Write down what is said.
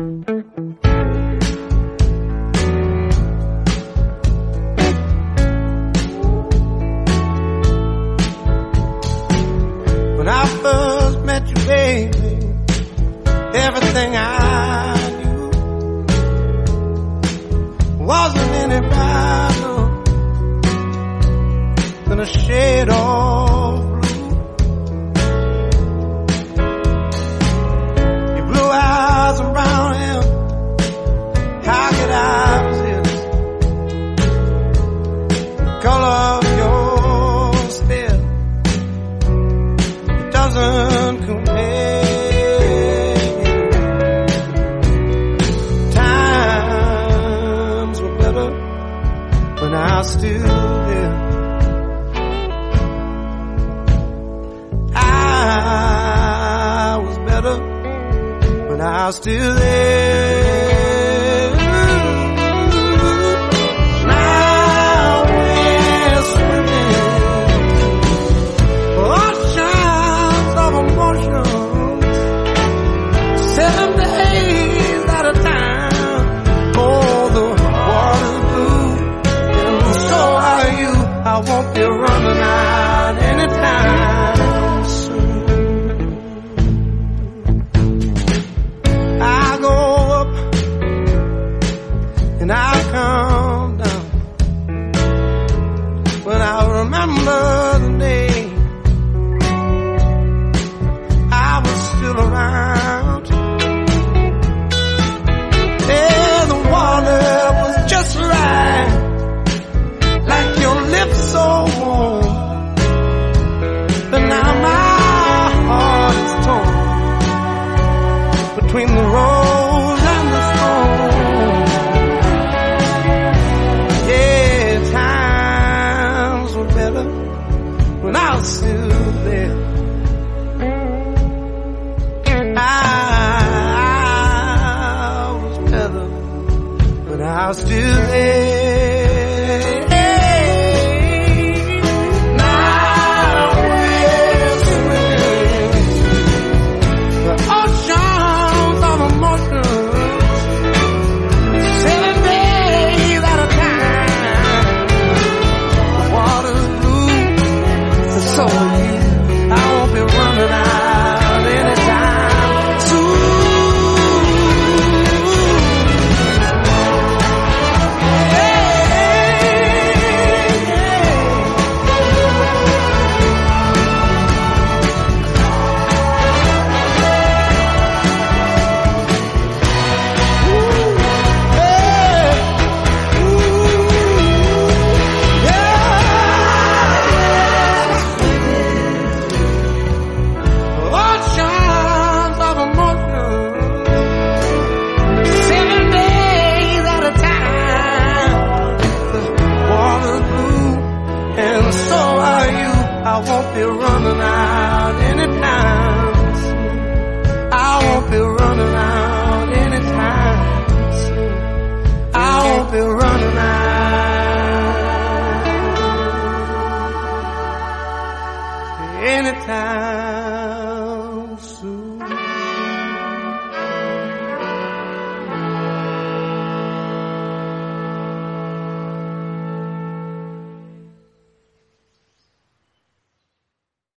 When I first met you, baby, everything I knew wasn't any brighter than a shade of blue. Your blue eyes and brown hair, how could I resist? The color of your stare, it doesn't compare. Times were better when I was still there. I was better when I was still there. Now we're swimming oceans of emotions, 7 days at a time. Oh, the water's blue, and so are you. I won't be running out anytime soon. I go up and I come down when I remember the day I was still around. Yeah, the water was just right, like your lips so warm. But now my heart is torn between the rose and the thorn. Yeah, times were better when I was still there. I was better when I was still there. Now we're swimming the oceans of emotions, 7 days at a time. The water's blue, and so are you. I won't be running out anytime soon. Oceans of emotions, 7 days at a time. The water's blue, and so are you. I won't be running out anytime soon. I won't be running out anytime soon. I won't be running out anytime